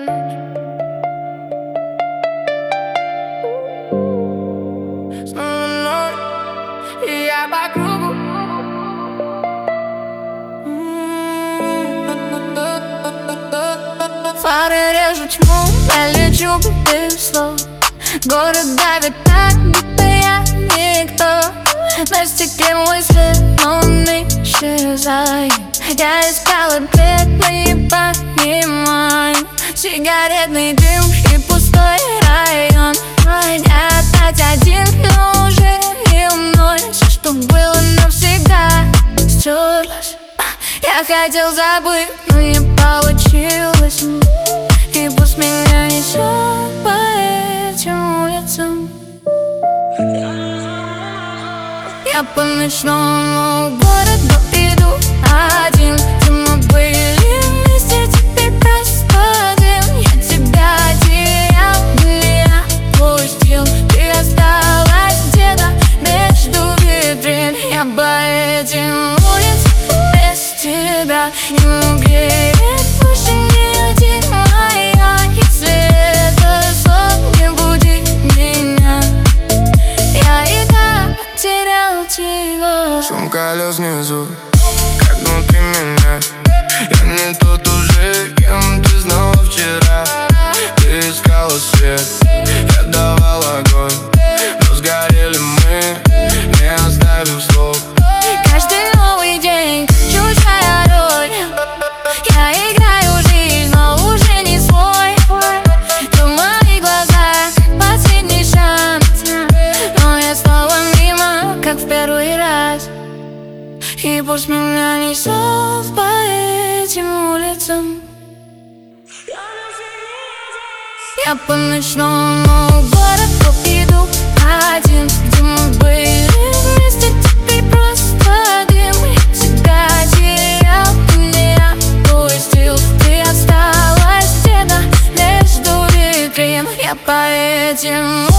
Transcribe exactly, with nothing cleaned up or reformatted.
Снова ночь, и я по кругу. Фары режут тьму, я лечу без слов. Город давит так, будто я никто. На стекле мой след, но он исчезает. Я искал ответ, но не понимаю. Сигаретный дым и пустой район. Я опять один, но уже не мной. Все, что было, навсегда стерлось. Я хотел забыть, но не получилось. И пусть меня несет по этим улицам. Я по ночному городу иду один. Где мы были вместе, теперь просто один. Я тебя терял, меня пустил. Ты осталась где-то между витрин. Я по этим улицам без тебя не угреет больше ни один моя. Если это сон, не буди меня. Я и так потерял тебя. Шум колес внизу, как внутри меня. Я не тот уже, кем ты знала вчера. Ты искала свет, я давал огонь, но сгорели мы, не оставив слов. Каждый новый день чужая роль. Я играю жизнь, но уже не свой. Ты в моих глазах последний шанс, но я снова мимо, как в первый раз. И пусть меня несет по этим улицам. Я по ночному городу иду один. Где мы были вместе, теперь просто дым. Я тебя терял, меня пустил. Ты осталась где-то между витрин. Я по этим